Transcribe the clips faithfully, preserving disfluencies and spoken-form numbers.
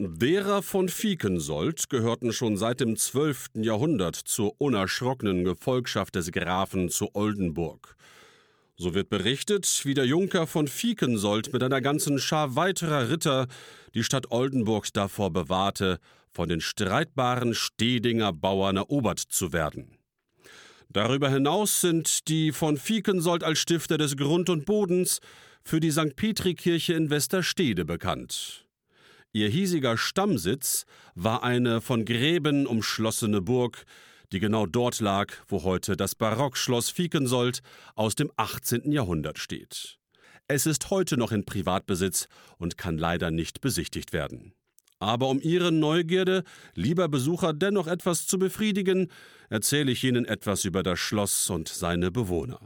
Derer von Viekensold gehörten schon seit dem zwölften Jahrhundert zur unerschrockenen Gefolgschaft des Grafen zu Oldenburg. So wird berichtet, wie der Junker von Viekensold mit einer ganzen Schar weiterer Ritter die Stadt Oldenburg davor bewahrte, von den streitbaren Stedinger Bauern erobert zu werden. Darüber hinaus sind die von Viekensold als Stifter des Grund und Bodens für die Sankt Petri-Kirche in Westerstede bekannt. Ihr hiesiger Stammsitz war eine von Gräben umschlossene Burg, die genau dort lag, wo heute das Barockschloss Viekensold aus dem achtzehnten Jahrhundert steht. Es ist heute noch in Privatbesitz und kann leider nicht besichtigt werden. Aber um Ihre Neugierde, lieber Besucher, dennoch etwas zu befriedigen, erzähle ich Ihnen etwas über das Schloss und seine Bewohner.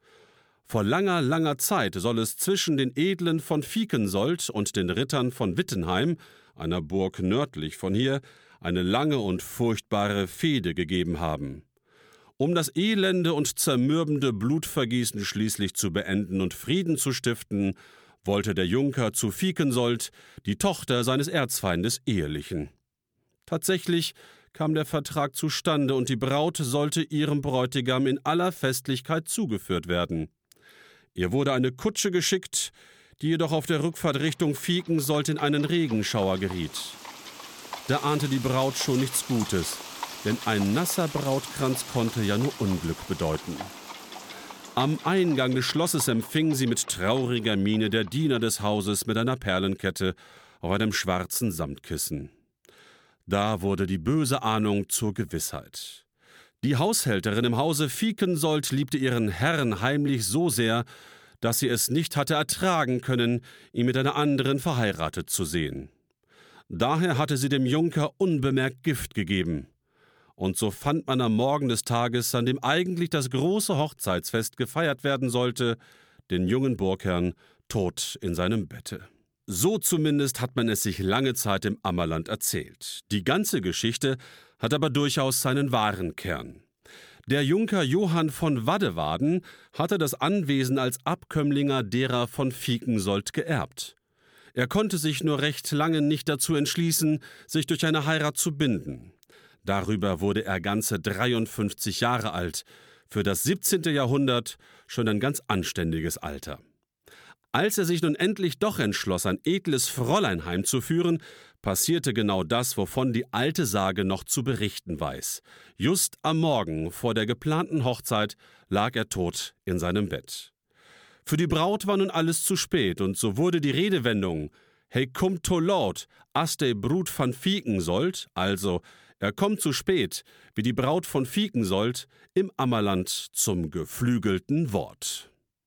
Vor langer, langer Zeit soll es zwischen den Edlen von Viekensold und den Rittern von Wittenheim, einer Burg nördlich von hier, eine lange und furchtbare Fehde gegeben haben. Um das elende und zermürbende Blutvergießen schließlich zu beenden und Frieden zu stiften, wollte der Junker zu Viekensold die Tochter seines Erzfeindes ehelichen. Tatsächlich kam der Vertrag zustande und die Braut sollte ihrem Bräutigam in aller Festlichkeit zugeführt werden. Ihr wurde eine Kutsche geschickt, die jedoch auf der Rückfahrt Richtung Viekensold in einen Regenschauer geriet. Da ahnte die Braut schon nichts Gutes, denn ein nasser Brautkranz konnte ja nur Unglück bedeuten. Am Eingang des Schlosses empfing sie mit trauriger Miene der Diener des Hauses mit einer Perlenkette auf einem schwarzen Samtkissen. Da wurde die böse Ahnung zur Gewissheit. Die Haushälterin im Hause Viekensold liebte ihren Herrn heimlich so sehr, dass sie es nicht hatte ertragen können, ihn mit einer anderen verheiratet zu sehen. Daher hatte sie dem Junker unbemerkt Gift gegeben. Und so fand man am Morgen des Tages, an dem eigentlich das große Hochzeitsfest gefeiert werden sollte, den jungen Burgherrn tot in seinem Bette. So zumindest hat man es sich lange Zeit im Ammerland erzählt. Die ganze Geschichte hat aber durchaus seinen wahren Kern. Der Junker Johann von Waddewaden hatte das Anwesen als Abkömmlinger derer von Viekensold geerbt. Er konnte sich nur recht lange nicht dazu entschließen, sich durch eine Heirat zu binden. Darüber wurde er ganze dreiundfünfzig Jahre alt, für das siebzehnte Jahrhundert schon ein ganz anständiges Alter. Als er sich nun endlich doch entschloss, ein edles Fräulein heimzuführen, passierte genau das, wovon die alte Sage noch zu berichten weiß. Just am Morgen vor der geplanten Hochzeit lag er tot in seinem Bett. Für die Braut war nun alles zu spät, und so wurde die Redewendung »He kommt to Lord, as de Brut van Viekensold«, also »Er kommt zu spät, wie die Braut von Viekensold«, im Ammerland zum geflügelten Wort.